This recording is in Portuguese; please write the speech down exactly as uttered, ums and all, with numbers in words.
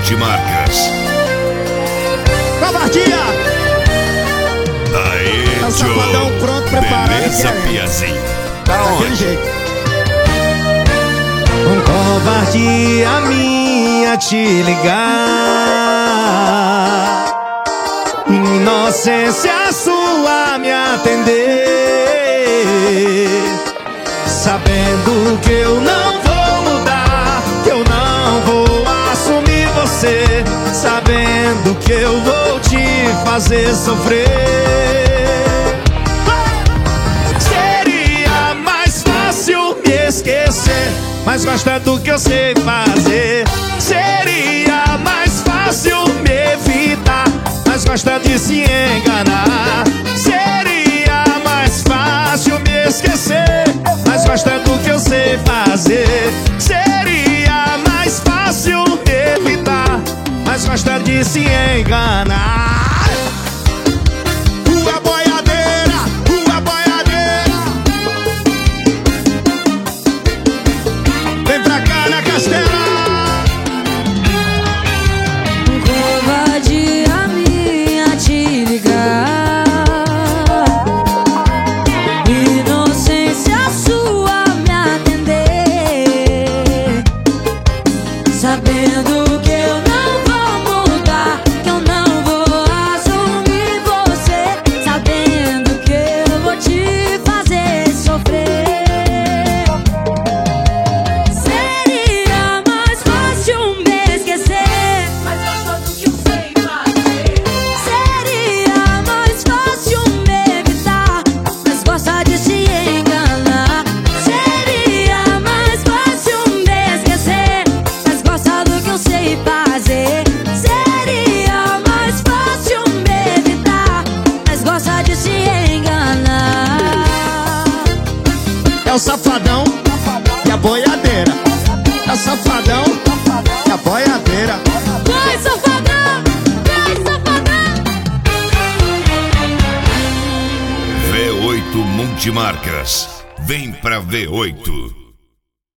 Multimarcas. Covardia! Aê, É o Joe. safadão pronto, preparado. Beleza, e Piazinho? Tá daquele jeito. Com covardia minha te ligar, inocência sua me atender, sabendo que eu não vou mudar, que eu não vou assumir você, sabendo que eu vou te fazer sofrer. Seria mais fácil me esquecer, mas gosta do que eu sei fazer. Seria mais fácil me evitar, mas gosta de se enganar. Seria mais fácil me esquecer, mas gosta do que eu sei fazer. Seria mais fácil me evitar, mas gosta de se enganar. Rua boiadeira, rua boiadeira, vem pra cá na Castela. Covardia minha te ligar, inocência sua me atender, sabendo que eu não vou mudar, que eu não vou assumir você, sabendo que eu vou te fazer sofrer. Seria mais fácil me esquecer, mas gosta do que eu sei fazer. Seria mais fácil me evitar, mas gosta de se enganar. Seria mais fácil me esquecer, mas gosta do que eu sei fazer. Seria mais fácil me evitar, mas gosta de se enganar. É o safadão e a boiadeira. É o safadão e a boiadeira. Vai, safadão! Vai, safadão! V oito Multimarcas. Vem pra V oito.